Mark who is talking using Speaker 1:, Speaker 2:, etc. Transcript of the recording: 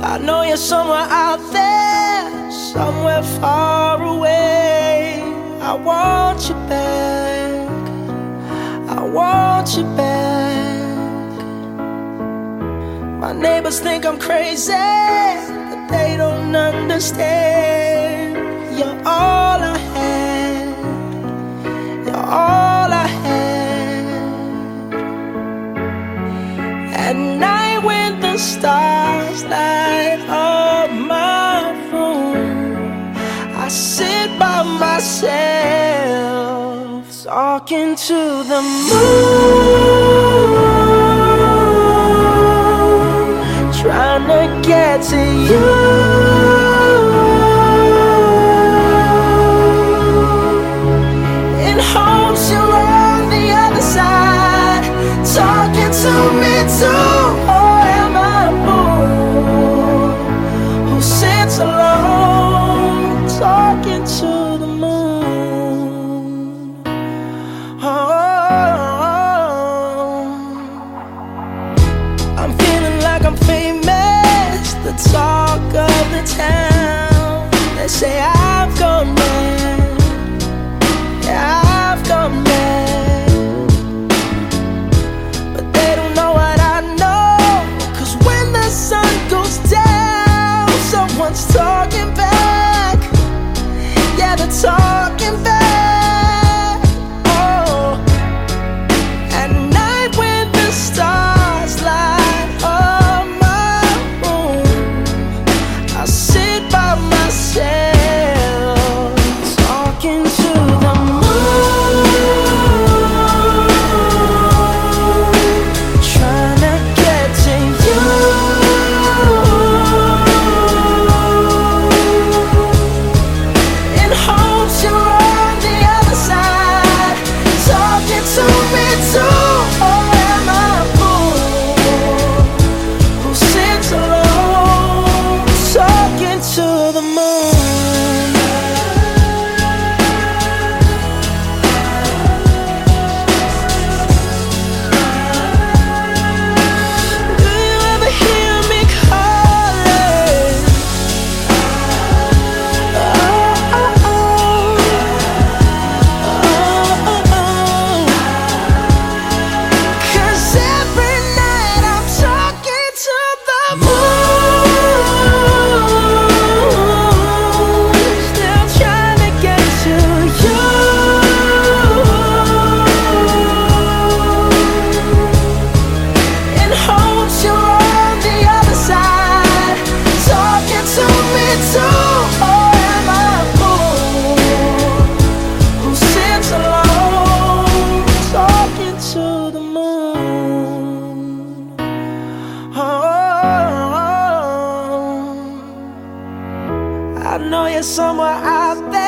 Speaker 1: I know you're somewhere out there, somewhere far away. I want you back, I want you back. My neighbors think I'm crazy, but they don't understand. You're all I had, you're all I had. At night when the stars light up my room, I sit by myself talking to the moon, trying to get to you. In hopes you're on the other side, talking to me too. Or am I a fool who sits alone, talking to the moon? Oh, I'm feeling like I'm famous, the talk of the town. They say I've gone mad, yeah, I've gone mad. But they don't know what I know, 'cause when the sun goes down, someone's talking back. Yeah, they're talking back. Oh, at night when the stars light up my room, I sit by myself talking to the moon, trying to get to you. In hopes you're on the other side, talking to me too. Or am I a fool who sits alone, talking to the moon? Do you ever hear me calling? Oh, oh, oh. Oh, oh, oh. 'Cause every night I'm talking to the moon, still trying to get to you. In hopes you're on the other side, talking to me too. Or am I a fool who sits alone, talking to the moon? Oh, I know you're somewhere out there.